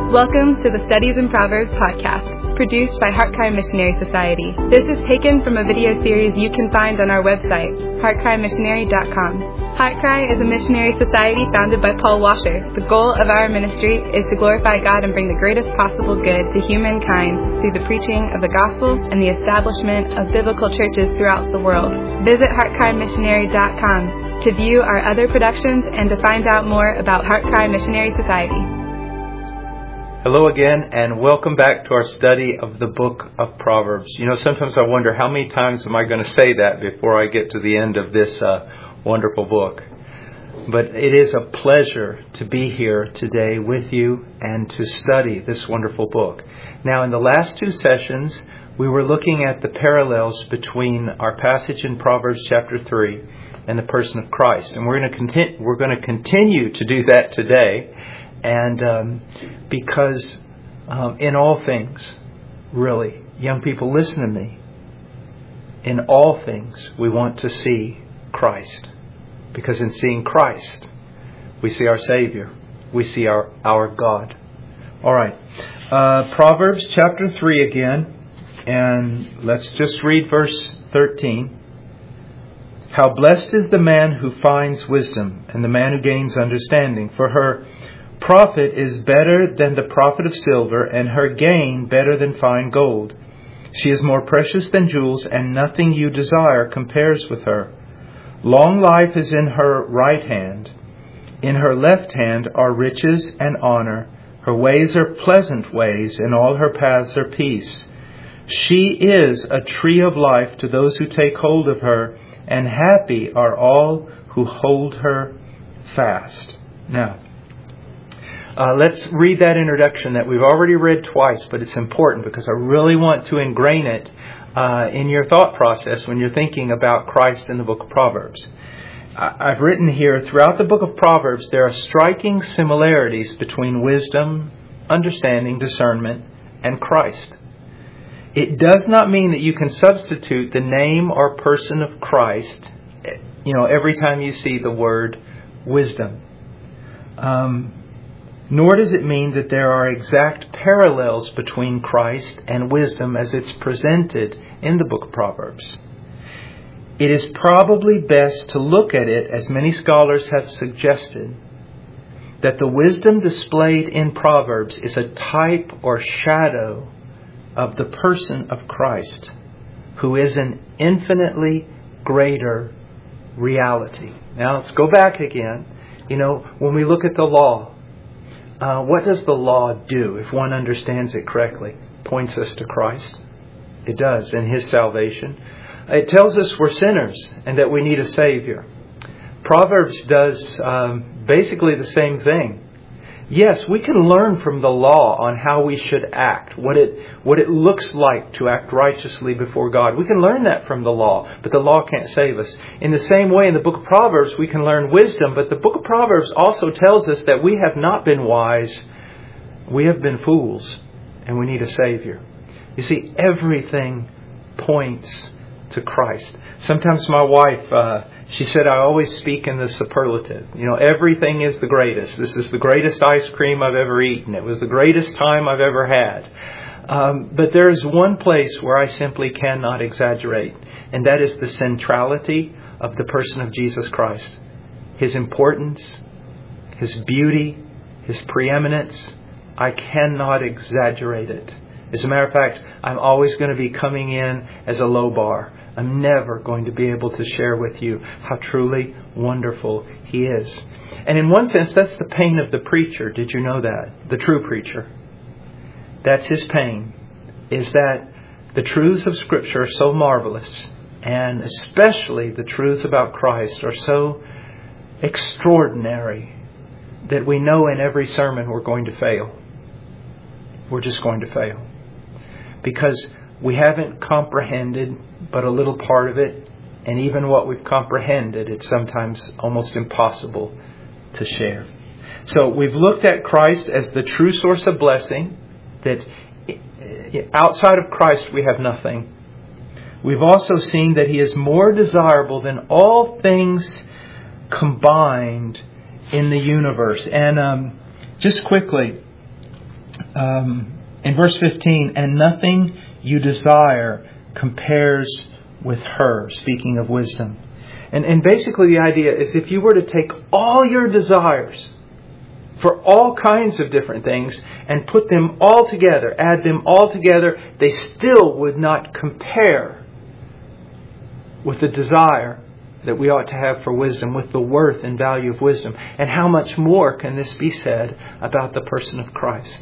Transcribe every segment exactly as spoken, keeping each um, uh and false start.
Welcome to the Studies in Proverbs podcast, produced by Heartcry Missionary Society. This is taken from a video series you can find on our website, heart cry missionary dot com. Heartcry is a missionary society founded by Paul Washer. The goal of our ministry is to glorify God and bring the greatest possible good to humankind through the preaching of the gospel and the establishment of biblical churches throughout the world. Visit heart cry missionary dot com to view our other productions and to find out more about Heartcry Missionary Society. Hello again, and welcome back to our study of the book of Proverbs. You know, sometimes I wonder how many times am I going to say that before I get to the end of this uh, wonderful book. But it is a pleasure to be here today with you and to study this wonderful book. Now, in the last two sessions, we were looking at the parallels between our passage in Proverbs chapter three and the person of Christ. And we're going to continue, we're going to continue to do that today. And um, because um, in all things, really, young people, listen to me. In all things, we want to see Christ. Because in seeing Christ, we see our Savior. We see our, our God. All right. Uh, Proverbs chapter three again. And let's just read verse thirteen. How blessed is the man who finds wisdom, and the man who gains understanding. For her profit is better than the profit of silver, and her gain better than fine gold. She is more precious than jewels, and nothing you desire compares with her. Long life is in her right hand. In her left hand are riches and honor. Her ways are pleasant ways, and all her paths are peace. She is a tree of life to those who take hold of her, and happy are all who hold her fast. Now, Uh, let's read that introduction that we've already read twice, but it's important because I really want to ingrain it uh, in your thought process when you're thinking about Christ in the book of Proverbs. I- I've written here, throughout the book of Proverbs, there are striking similarities between wisdom, understanding, discernment, and Christ. It does not mean that you can substitute the name or person of Christ, you know, every time you see the word wisdom. Um... Nor does it mean that there are exact parallels between Christ and wisdom as it's presented in the book of Proverbs. It is probably best to look at it, as many scholars have suggested, that the wisdom displayed in Proverbs is a type or shadow of the person of Christ, who is an infinitely greater reality. Now let's go back again. You know, when we look at the law, Uh, what does the law do if one understands it correctly? Points us to Christ. It does, in His salvation. It tells us we're sinners and that we need a Savior. Proverbs does um, basically the same thing. Yes, we can learn from the law on how we should act, what it what it looks like to act righteously before God. We can learn that from the law, but the law can't save us. In the same way, in the book of Proverbs, we can learn wisdom, but the book of Proverbs also tells us that we have not been wise, we have been fools, and we need a Savior. You see, everything points to Christ. Sometimes my wife, uh, she said, I always speak in the superlative. You know, everything is the greatest. This is the greatest ice cream I've ever eaten. It was the greatest time I've ever had. Um, but there is one place where I simply cannot exaggerate, and that is the centrality of the person of Jesus Christ. His importance, His beauty, His preeminence. I cannot exaggerate it. As a matter of fact, I'm always going to be coming in as a low bar. I'm never going to be able to share with you how truly wonderful He is. And in one sense, that's the pain of the preacher. Did you know that? The true preacher. That's his pain, is that the truths of Scripture are so marvelous, and especially the truths about Christ are so extraordinary that we know in every sermon we're going to fail. We're just going to fail. Because we haven't comprehended but a little part of it, and even what we've comprehended, it's sometimes almost impossible to share. So we've looked at Christ as the true source of blessing, that outside of Christ we have nothing. We've also seen that He is more desirable than all things combined in the universe. And um, just quickly, um, in verse fifteen, and nothing you desire compares with her, speaking of wisdom. And, and basically the idea is if you were to take all your desires for all kinds of different things and put them all together, add them all together, they still would not compare with the desire that we ought to have for wisdom, with the worth and value of wisdom. And how much more can this be said about the person of Christ?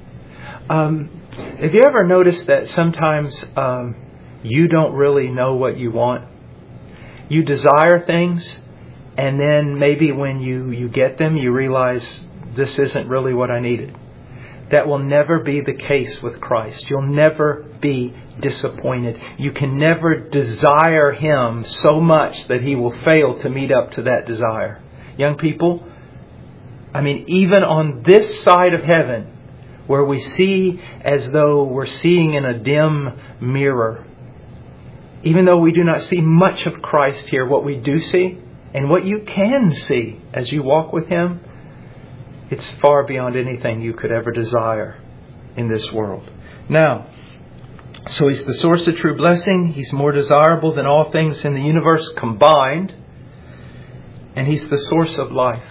Um, have you ever noticed that sometimes um, you don't really know what you want? You desire things, and then maybe when you, you get them, you realize this isn't really what I needed. That will never be the case with Christ. You'll never be disappointed. You can never desire Him so much that He will fail to meet up to that desire. Young people, I mean, even on this side of heaven, where we see as though we're seeing in a dim mirror, even though we do not see much of Christ here, what we do see, and what you can see as you walk with Him, it's far beyond anything you could ever desire in this world. Now, so He's the source of true blessing. He's more desirable than all things in the universe combined. And He's the source of life.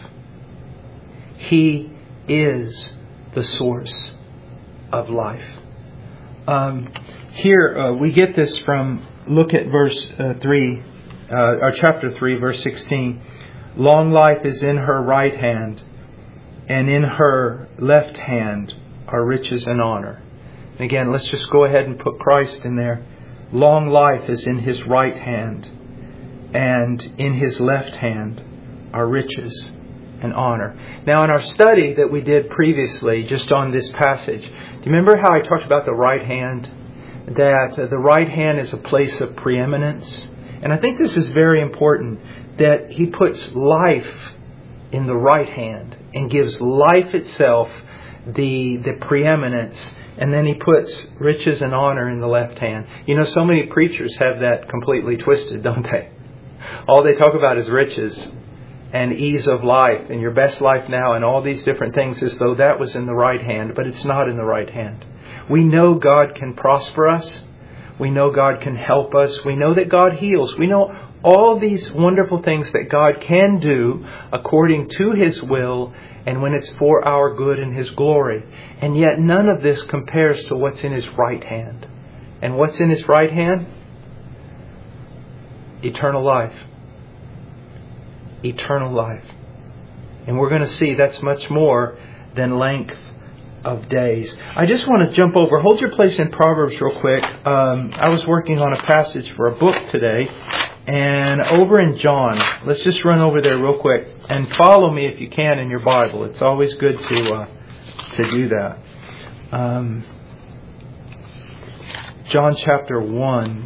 He is the source of life. Um, here uh, we get this from, look at verse uh, three, uh, or chapter three, verse sixteen. Long life is in her right hand, and in her left hand are riches and honor. And again, let's just go ahead and put Christ in there. Long life is in His right hand, and in His left hand are riches and honor. Now, in our study that we did previously, just on this passage, do you remember how I talked about the right hand? That the right hand is a place of preeminence. And I think this is very important, that He puts life in the right hand and gives life itself the the preeminence, and then He puts riches and honor in the left hand. You know, so many preachers have that completely twisted, don't they? All they talk about is riches and ease of life and your best life now and all these different things as though that was in the right hand, but it's not in the right hand. We know God can prosper us. We know God can help us. We know that God heals. We know all these wonderful things that God can do according to His will and when it's for our good and His glory. And yet none of this compares to what's in His right hand. And what's in His right hand? Eternal life. Eternal life. And we're going to see that's much more than length of days. I just want to jump over. Hold your place in Proverbs real quick. Um, I was working on a passage for a book today. And over in John, let's just run over there real quick and follow me if you can in your Bible. It's always good to uh, to do that. Um, John chapter one.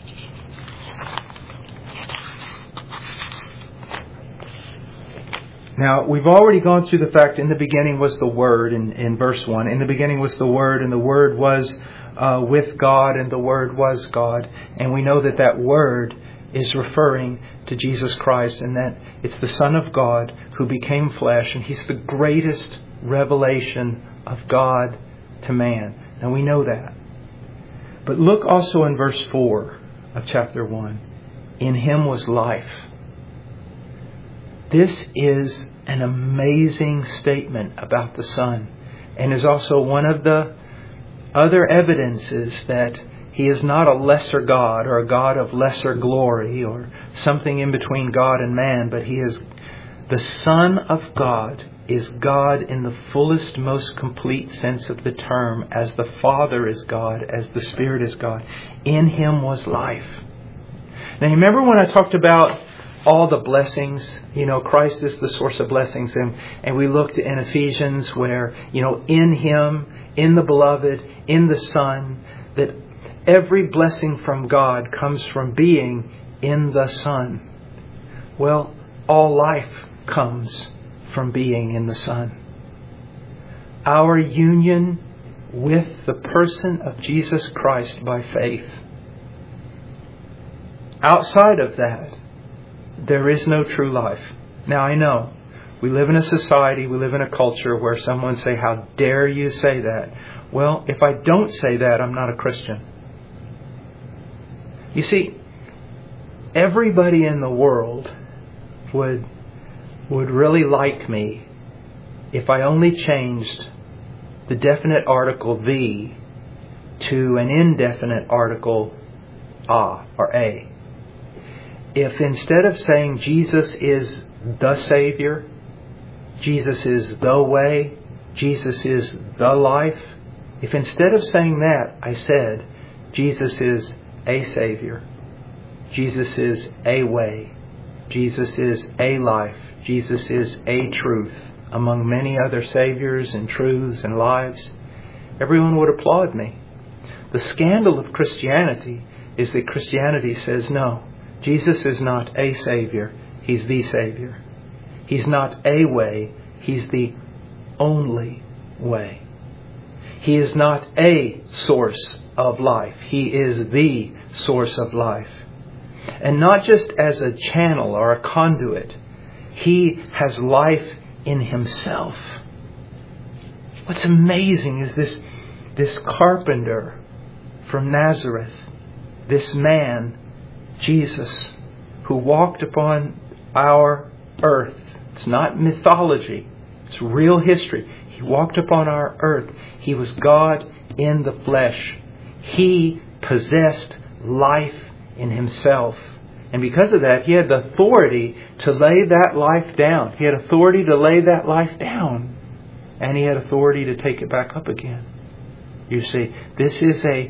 Now, we've already gone through the fact in the beginning was the Word in, in verse one. In the beginning was the Word, and the Word was uh, with God, and the Word was God. And we know that that Word is referring to Jesus Christ, and that it's the Son of God who became flesh, and He's the greatest revelation of God to man. Now we know that. But look also in verse four of chapter one. In Him was life. This is an amazing statement about the Son, and is also one of the other evidences that He is not a lesser God or a God of lesser glory or something in between God and man, but He is the Son of God, is God in the fullest, most complete sense of the term, as the Father is God, as the Spirit is God. In Him was life. Now, you remember when I talked about all the blessings? You know, Christ is the source of blessings. And, and we looked in Ephesians where, you know, in Him, in the Beloved, in the Son, that every blessing from God comes from being in the Son. Well, all life comes from being in the Son. Our union with the person of Jesus Christ by faith. Outside of that, there is no true life. Now I know We live in a society, we live in a culture where someone say, how dare you say that? Well, if I don't say that, I'm not a Christian. You see, everybody in the world would, would really like me if I only changed the definite article the to an indefinite article a or a. If instead of saying Jesus is the Savior, Jesus is the way, Jesus is the life, if instead of saying that I said Jesus is a Savior, Jesus is a way, Jesus is a life, Jesus is a truth, among many other Saviors and truths and lives, everyone would applaud me. The scandal of Christianity is that Christianity says, no, Jesus is not a Savior, He's the Savior. He's not a way, He's the only way. He is not a source of life, He is the source of life. And not just as a channel or a conduit, He has life in Himself. What's amazing is this, this carpenter from Nazareth, this man, Jesus, who walked upon our earth. It's not mythology. It's real history. He walked upon our earth. He was God in the flesh. He possessed life in Himself. And because of that, He had the authority to lay that life down. He had authority to lay that life down. And He had authority to take it back up again. You see, this is a,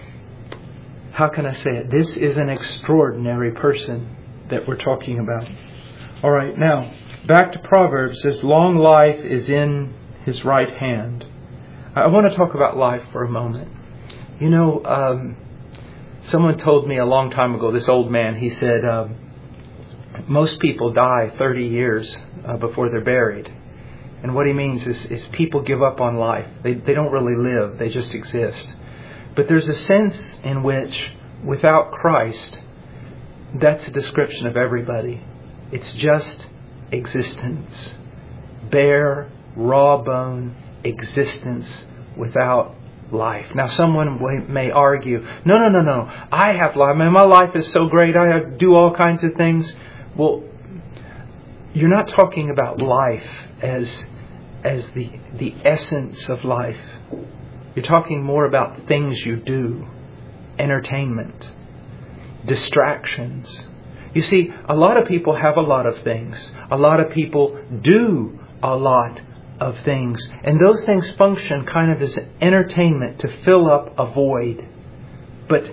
how can I say it? This is an extraordinary person that we're talking about. All right, now, back to Proverbs. This long life is in His right hand. I want to talk about life for a moment. You know, um, someone told me a long time ago, this old man, he said, uh, most people die thirty years uh, before they're buried. And what he means is, is people give up on life. They, they don't really live. They just exist. But there's a sense in which, without Christ, that's a description of everybody. It's just existence. Bare, raw bone existence without life. Now, someone may argue, no, no, no, no. I have life. Man, my life is so great. I do all kinds of things. Well, you're not talking about life as as the the essence of life. You're talking more about things you do, entertainment, distractions. You see, a lot of people have a lot of things. A lot of people do a lot of things. And those things function kind of as entertainment to fill up a void. But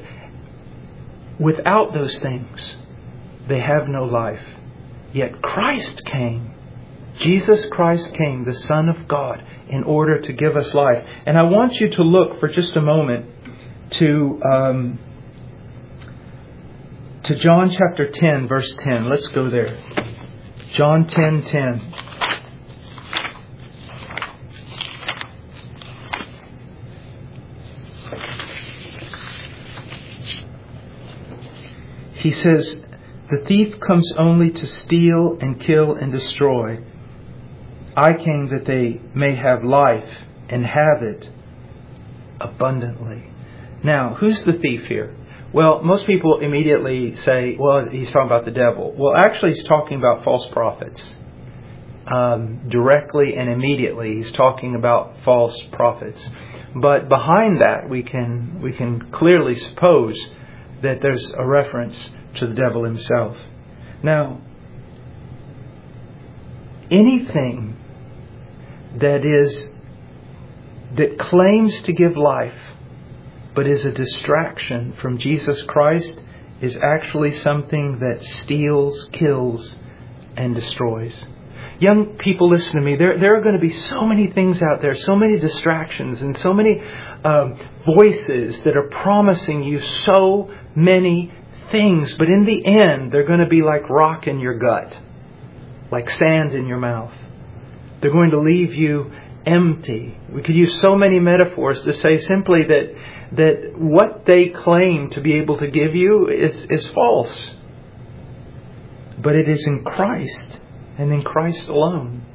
without those things, they have no life. Yet Christ came. Jesus Christ came, the Son of God, in order to give us life. And I want you to look for just a moment to um, to John chapter ten, verse ten. Let's go there. John ten ten. He says, "The thief comes only to steal and kill and destroy. I came that they may have life and have it abundantly." Now, who's the thief here? Well, most people immediately say, well, he's talking about the devil. Well, actually, he's talking about false prophets. Um, directly and immediately, he's talking about false prophets. But behind that, we can we can clearly suppose that there's a reference to the devil himself. Now, anything that is that claims to give life but is a distraction from Jesus Christ is actually something that steals, kills, and destroys. Young people, listen to me. There, there are going to be so many things out there, so many distractions, and so many uh, voices that are promising you so many things. But in the end, they're going to be like rock in your gut, like sand in your mouth. They're going to leave you empty. We could use so many metaphors to say simply that that what they claim to be able to give you is, is false. But it is in Christ and in Christ alone.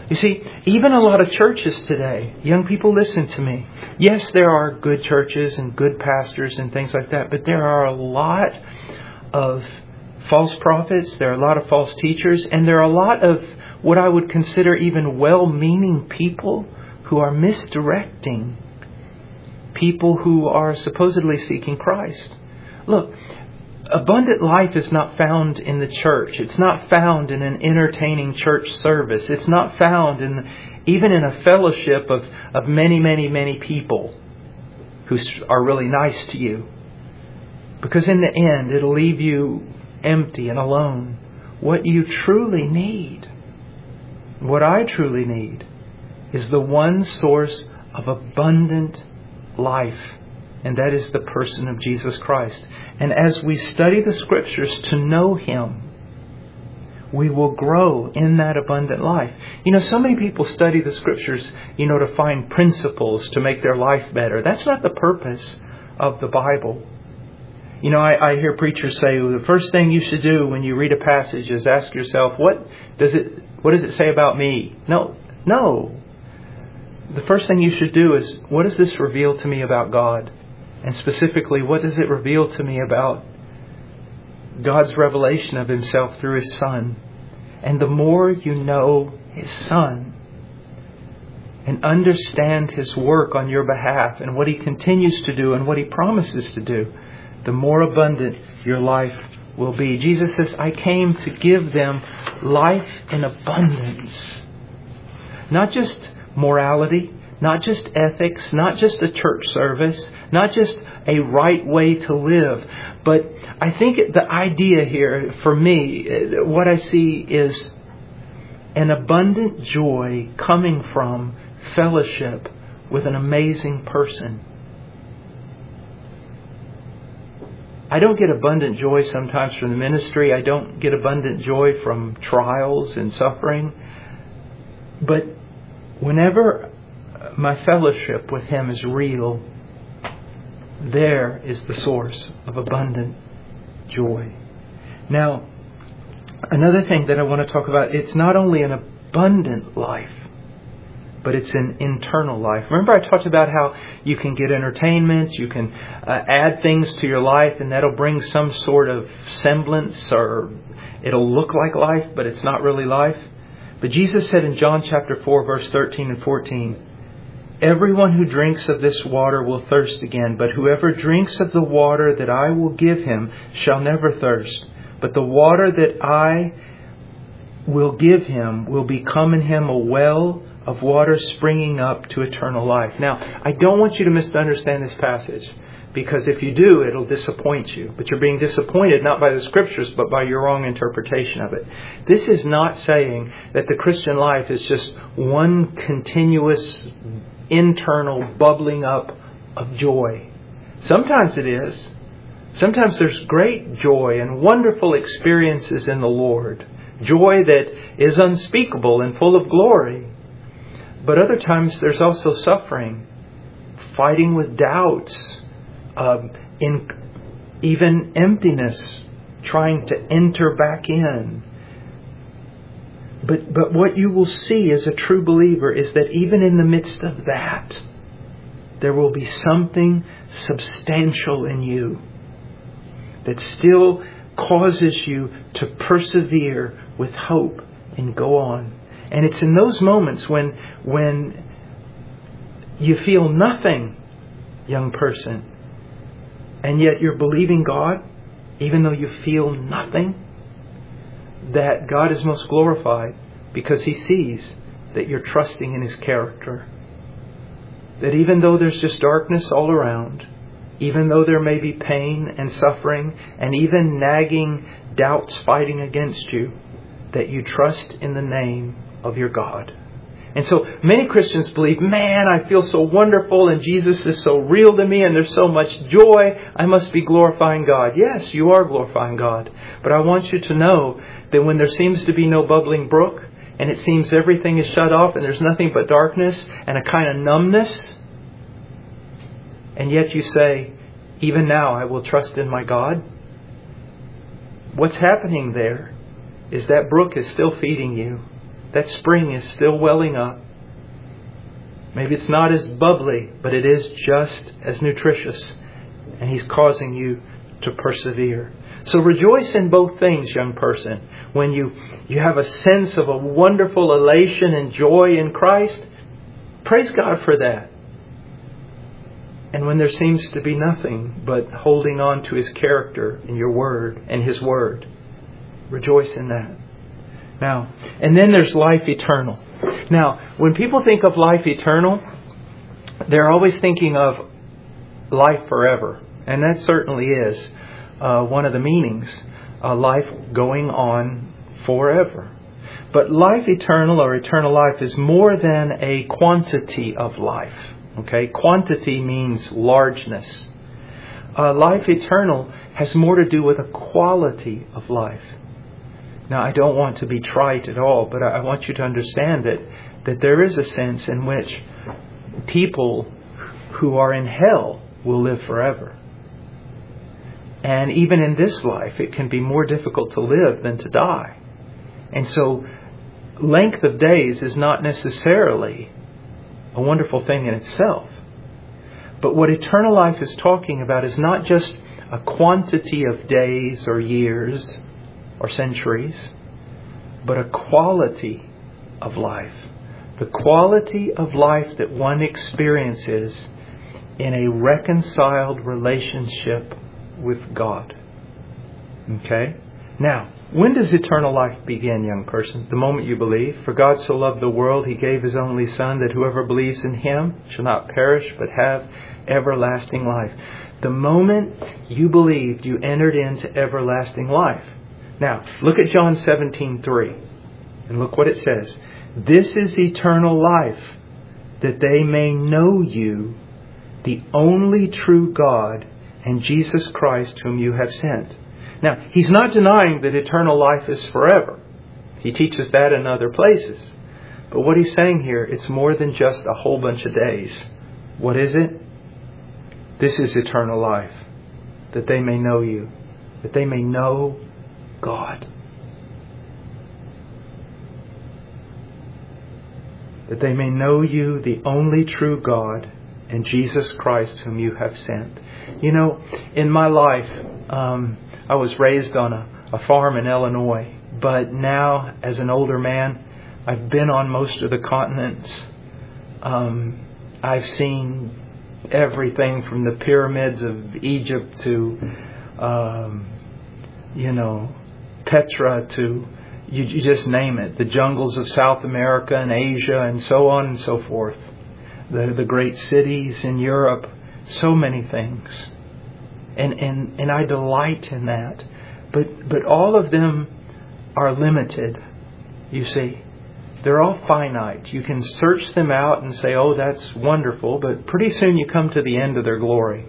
You see, even a lot of churches today, young people, listen to me. Yes, there are good churches and good pastors and things like that, but there are a lot of false prophets, there are a lot of false teachers, and there are a lot of what I would consider even well-meaning people who are misdirecting people who are supposedly seeking Christ. Look, abundant life is not found in the church. It's not found in an entertaining church service. It's not found in even in a fellowship of, of many, many, many people who are really nice to you. Because in the end, it'll leave you empty and alone. What you truly need, what I truly need, is the one source of abundant life, and that is the person of Jesus Christ. And as we study the Scriptures to know Him, we will grow in that abundant life. You know, so many people study the Scriptures, you know, to find principles to make their life better. That's not the purpose of the Bible. You know, I, I hear preachers say, well, the first thing you should do when you read a passage is ask yourself, what does it, what does it say about me? No, no. The first thing you should do is, what does this reveal to me about God? And specifically, what does it reveal to me about God's revelation of Himself through His Son? And the more you know His Son and understand His work on your behalf and what He continues to do and what He promises to do, the more abundant your life will be. Jesus says, I came to give them life in abundance. Not just morality, not just ethics, not just a church service, not just a right way to live. But I think the idea here, for me, what I see is an abundant joy coming from fellowship with an amazing person. I don't get abundant joy sometimes from the ministry. I don't get abundant joy from trials and suffering. But whenever my fellowship with Him is real, there is the source of abundant joy. Now, another thing that I want to talk about, it's not only an abundant life, but it's an internal life. Remember I talked about how you can get entertainment, you can uh, add things to your life, and that'll bring some sort of semblance, or it'll look like life, but it's not really life. But Jesus said in John chapter four, verse thirteen and fourteen, everyone who drinks of this water will thirst again, but whoever drinks of the water that I will give him shall never thirst. But the water that I will give him will become in him a well of water springing up to eternal life. Now, I don't want you to misunderstand this passage, because if you do, it'll disappoint you. But you're being disappointed not by the Scriptures, but by your wrong interpretation of it. This is not saying that the Christian life is just one continuous internal bubbling up of joy. Sometimes it is. Sometimes there's great joy and wonderful experiences in the Lord. Joy that is unspeakable and full of glory. But other times there's also suffering, fighting with doubts, um, in even emptiness, trying to enter back in. But but what you will see as a true believer is that even in the midst of that, there will be something substantial in you that still causes you to persevere with hope and go on. And it's in those moments when when you feel nothing, young person, and yet you're believing God, even though you feel nothing, that God is most glorified, because He sees that you're trusting in His character. That even though there's just darkness all around, even though there may be pain and suffering and even nagging doubts fighting against you, that you trust in the name of your God. And so many Christians believe, man, I feel so wonderful and Jesus is so real to me and there's so much joy, I must be glorifying God. Yes, you are glorifying God. But I want you to know that when there seems to be no bubbling brook and it seems everything is shut off and there's nothing but darkness and a kind of numbness, and yet you say, even now I will trust in my God. What's happening there is that brook is still feeding you. that spring is still welling up. Maybe it's not as bubbly, but it is just as nutritious. And He's causing you to persevere. So rejoice in both things, young person. When you, you have a sense of a wonderful elation and joy in Christ, praise God for that. And when there seems to be nothing but holding on to His character and your word and His word, rejoice in that. Now, and then there's life eternal. Now, when people think of life eternal, they're always thinking of life forever. And that certainly is uh, one of the meanings. Uh, life going on forever. But life eternal or eternal life is more than a quantity of life. Okay, quantity means largeness. Uh, life eternal has more to do with a quality of life. Now, I don't want to be trite at all, but I want you to understand that, that there is a sense in which people who are in hell will live forever. And even in this life, it can be more difficult to live than to die. And so, length of days is not necessarily a wonderful thing in itself. But what eternal life is talking about is not just a quantity of days or years or centuries, but a quality of life. The quality of life that one experiences in a reconciled relationship with God. Okay? Now, when does eternal life begin, young person? The moment you believe. For God so loved the world, He gave His only Son, that whoever believes in Him shall not perish, but have everlasting life. The moment you believed, you entered into everlasting life. Now, look at John seventeen three. And look what it says. This is eternal life, that they may know You, the only true God, and Jesus Christ whom You have sent. Now, He's not denying that eternal life is forever. He teaches that in other places. But what He's saying here, it's more than just a whole bunch of days. What is it? This is eternal life, that they may know You, that they may know God. That they may know You, the only true God, and Jesus Christ whom You have sent. You know, in my life, um, I was raised on a, a farm in Illinois, but now, as an older man, I've been on most of the continents. Um, I've seen everything from the pyramids of Egypt to, um, you know, Petra to, you, you just name it, the jungles of South America and Asia and so on and so forth. The, the great cities in Europe, so many things. And, and and I delight in that. But but all of them are limited, you see. They're all finite. You can search them out and say, oh, that's wonderful. But pretty soon you come to the end of their glory.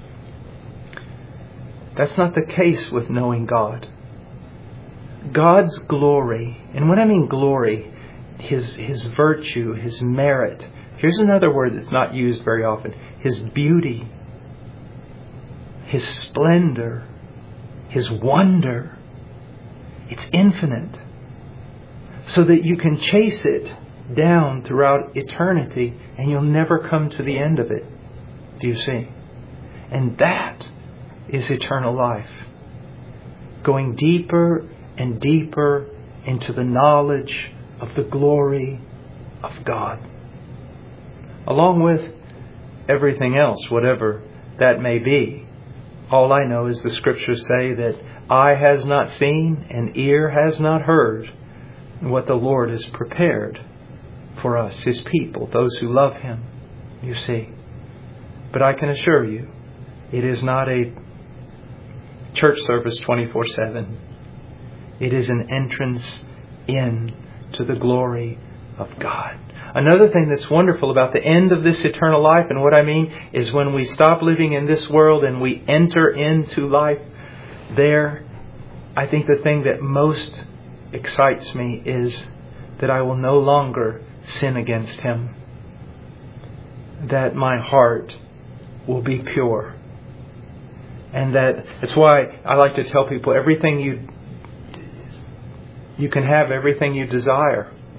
That's not the case with knowing God. God's glory, and when I mean glory, His His virtue, His merit. Here's another word that's not used very often. His beauty. His splendor, His wonder, it's infinite. So that you can chase it down throughout eternity and you'll never come to the end of it. Do you see? And that is eternal life. Going deeper and deeper into the knowledge of the glory of God. Along with everything else, whatever that may be. All I know is the Scriptures say that eye has not seen and ear has not heard what the Lord has prepared for us, His people, those who love Him, you see. But I can assure you, it is not a church service twenty-four seven. It is an entrance in to the glory of God. Another thing that's wonderful about the end of this eternal life, and what I mean is when we stop living in this world and we enter into life there, I think the thing that most excites me is that I will no longer sin against Him. That my heart will be pure. And that it's why I like to tell people everything you you can have everything you desire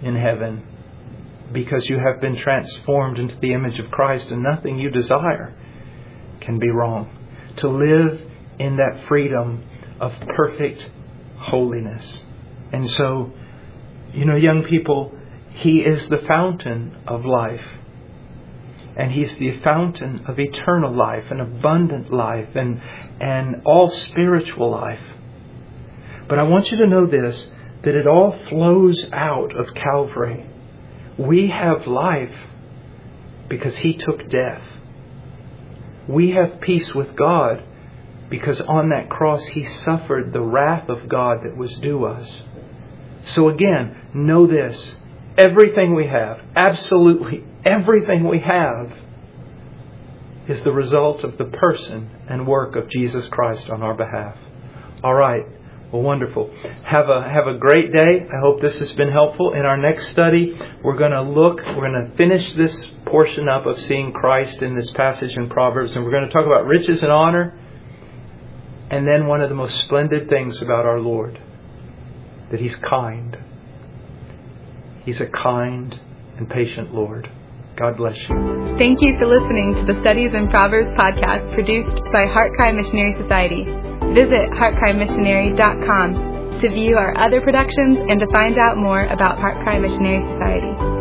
in heaven because you have been transformed into the image of Christ, and nothing you desire can be wrong. To live in that freedom of perfect holiness. And so, you know, young people, He is the fountain of life. And He's the fountain of eternal life and abundant life and, and all spiritual life. But I want you to know this, that it all flows out of Calvary. We have life because He took death. We have peace with God because on that cross He suffered the wrath of God that was due us. So again, know this. Everything we have, absolutely everything we have, is the result of the person and work of Jesus Christ on our behalf. All right. Well, wonderful. Have a have a great day. I hope this has been helpful. In our next study, we're going to look, we're going to finish this portion up of seeing Christ in this passage in Proverbs, and we're going to talk about riches and honor, and then one of the most splendid things about our Lord, that He's kind. He's a kind and patient Lord. God bless you. Thank you for listening to the Studies in Proverbs podcast produced by Heart Cry Missionary Society. Visit heart cry missionary dot com to view our other productions and to find out more about Heart Cry Missionary Society.